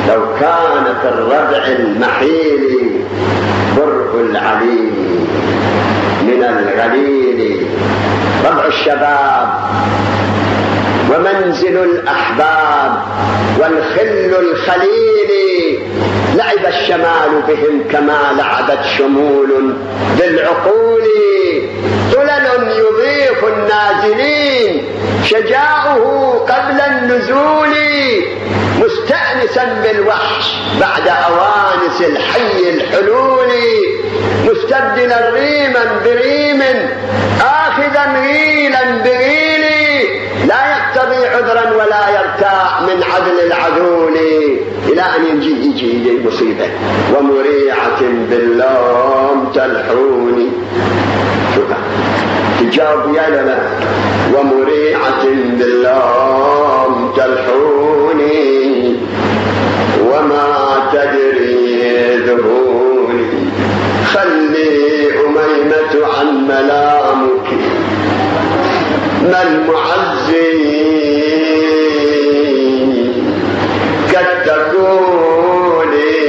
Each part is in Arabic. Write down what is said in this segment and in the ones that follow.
لو كان في الربع المحيل برء العليل من الغليل ربع الشباب ومنزل الأحباب والخل الخليل لعب الشمال بهم كما لعبت شمول بالعقول طلل يضيف النازلين شجاعه قبل النزول مستأنسا بالوحش بعد أوانس الحي الحلول مستبدلا ريما بريم آخذا غيلا بغيل لا يقتضي عذرا ولا يرتاع من عدل العذول إلى أن يجي المصيبة ومريعة باللوم تلحوني. شوفها تجاوب يا لنا ومريعة باللوم تلحوني وما تدري ذهوني خلي أميمة عن ملامك ما المعزي قد تكوني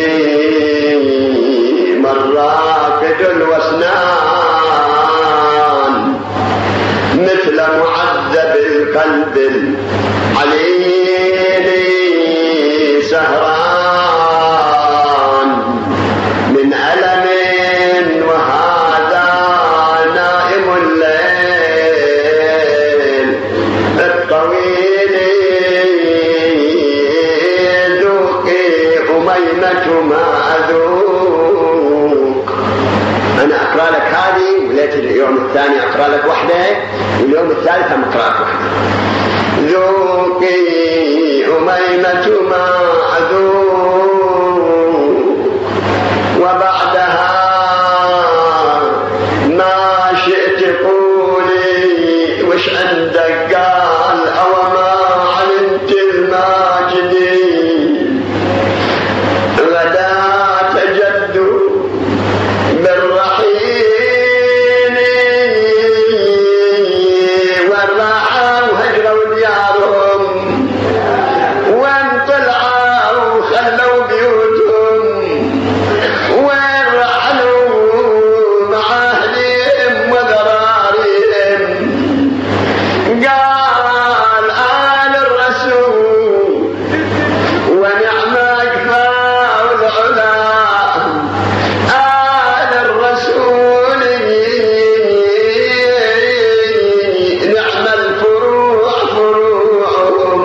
من راقد الوسنان مثل معذب القلب العليل سهران من ألم وهذا نائم الليل الطويل ذوقي أميمة ما أذوق. أنا أقرأ لك هذه وليت اليوم الثاني أقرأ لك وحدة واليوم الثالث أقرأ لك وحدة. ذوقي أميمة ما أذوق وبعدها ما شئت قولي وش عندك قال أو ما علمت الماجدي غدا تجد بالرحيل والراحة وهجروا ديارهم وان طلعوا خلوا بيوتهم وين رحلوا مع أهلهم وذراريهم قال آل الرسول ونعم أكفاء العلا آل الرسول نعم الفروع فروعهم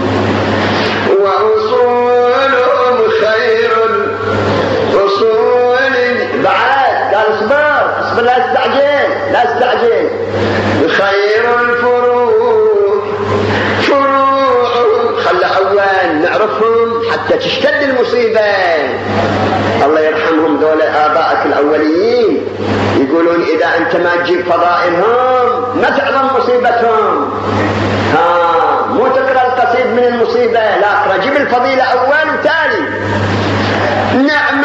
وأصولهم خير الأصول. بعد قال اصبر لا استعجل خير الفروع فروعهم خلى أول نعرفهم حتى تشتد المصيبة. الله يرحمهم دول آبائك الأوليين يقولون إذا أنت ما تجيب فضائلهم ما تعظم مصيبتهم. مو تقرأ القصيد من المصيبة لا اقرأ جيب الفضيلة أول وتالي. نعم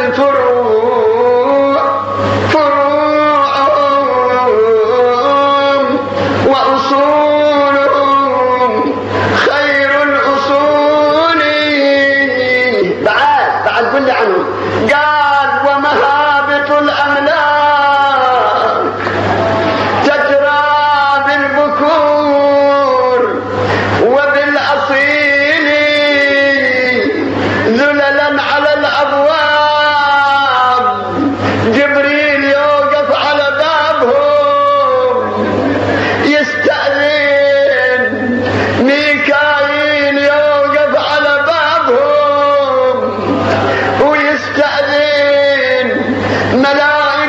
الفروع فروعهم وأصولهم خير الأصول. بعد قل لي عنهم قال ومهابط الأملاك تجرى بالبكور وبالأصيل ذللا على الأبواب جبريل يوقف على بابهم يستأذن ميكائيل يوقف على بابهم ويستأذن ملائكة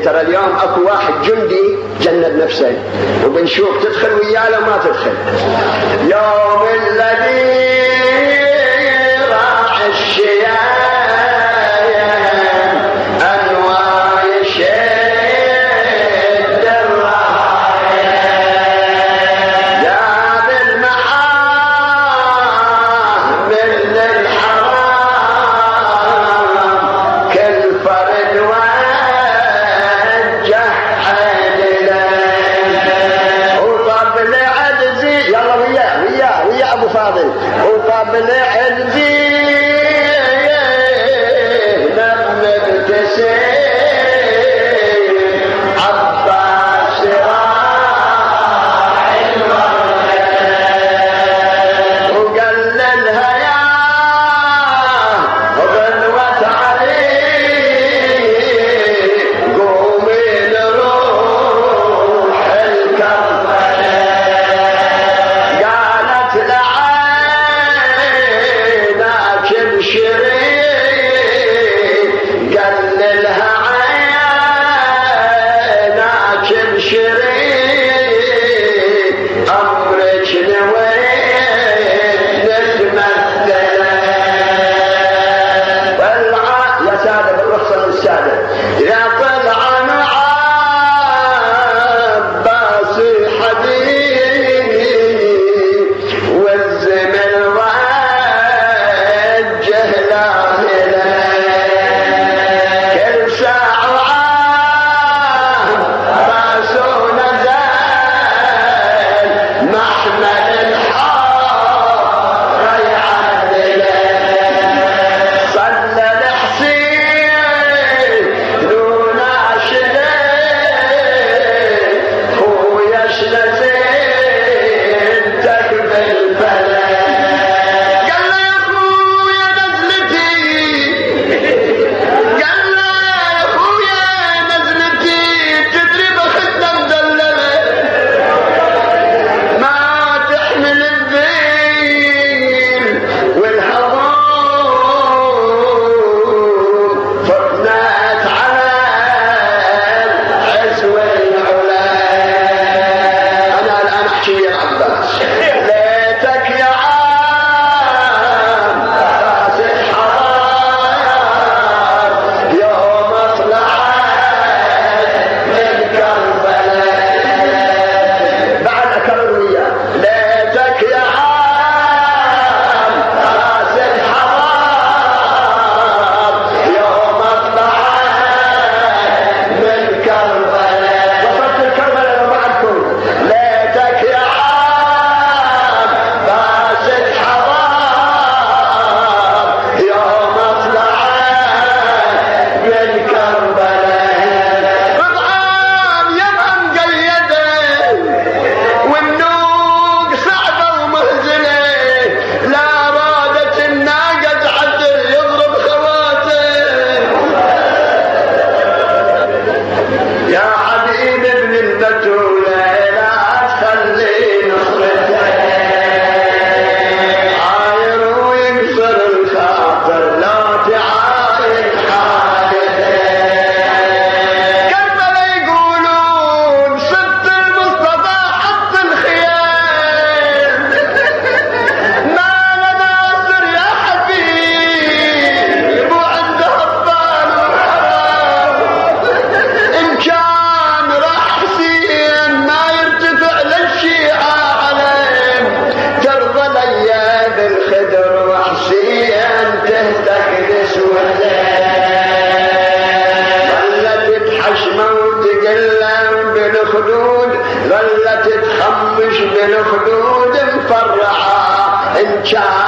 ترى اليوم اكو واحد جندي جند نفسه، وبنشوف تدخل وياه لو ما تدخل. يوم الذي راح الشيام وقبل عزي لم نبتسم عباس راح المرة وقال لها يا غنوة علي قومي نروح الكربلاء. قالت لها قال لها عيناك بشري أمرك نوين نتمثل. طلع يا سادة بالرخصة للسادة يا طلع عباس حبيبي والزمن ظلت تخمش بالخدود مفرعة إن كان